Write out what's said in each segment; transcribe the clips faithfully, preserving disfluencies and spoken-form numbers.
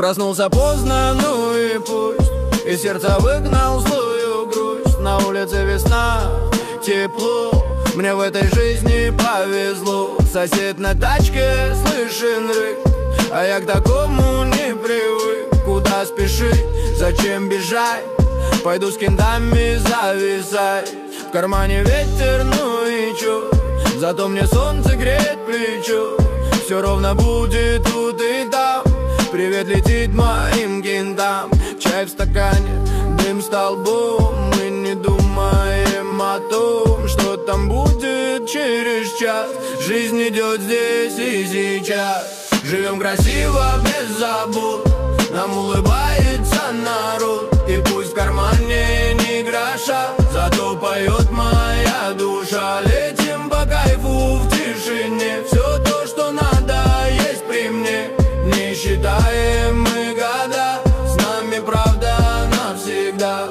Проснулся поздно, ну и пусть, и сердце выгнал злую грусть. На улице весна, тепло, мне в этой жизни повезло. Сосед на тачке, слышен рык, а я к такому не привык. Куда спешить, зачем бежать? Пойду с кентами зависать. В кармане ветер, ну и чё, зато мне солнце греет плечо. Все ровно будет тут и там, привет летит моим кентам. Чай в стакане, дым столбом, мы не думаем о том, что там будет через час. Жизнь идет здесь и сейчас. Живем красиво, без забот, нам улыбается народ. И пусть в кармане не гроша, зато поет моя душа. Летим по кайфу в тишине, все то, что надо, есть при мне. Не считаем мы года, с нами правда навсегда.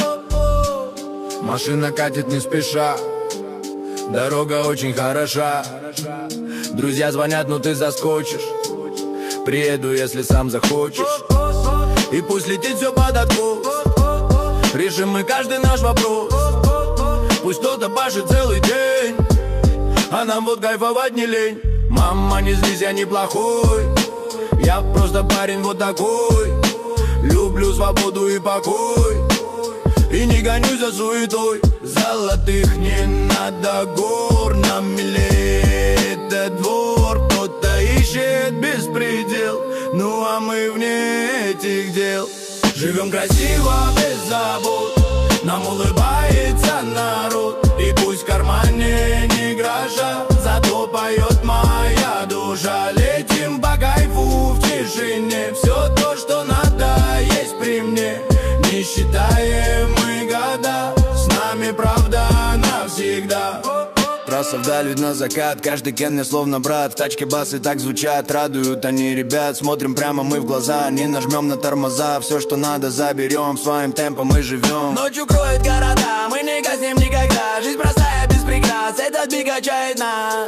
Машина катит не спеша, дорога очень хороша. Друзья звонят, ну ты заскочишь, приеду, если сам захочешь. И пусть летит все под откос, решим мы каждый наш вопрос. Пусть кто-то пашет целый день, а нам вот кайфовать не лень. Мама, не злись, я неплохой, я просто парень вот такой. Люблю свободу и покой, и не гонюсь за суетой. Золотых не надо гор, нам милее этот двор. Кто-то ищет беспредел, ну а мы вне этих дел. Живем красиво, без забот, нам улыбается народ. И пусть в кармане не гроша, зато поет моя душа. Летим по кайфу в тишине, все то, что надо, есть при мне. Не считаем мы года, с нами правда навсегда. Трасса вдаль, видно закат, каждый кен мне словно брат. В тачке басы так звучат, радуют они ребят. Смотрим прямо мы в глаза, не нажмем на тормоза. Все, что надо, заберем, своим темпом мы живем. Ночью кроет города, мы не гаснем никогда. Жизнь простая, без прикрас, этот бег качает нас.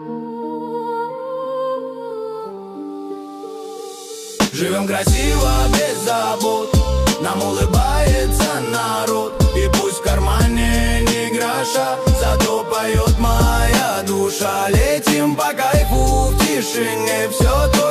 Живем красиво, без забот, нам улыбается народ. И пусть в кармане не гроша, зато поет моя душа. Летим по кайфу в тишине, все то,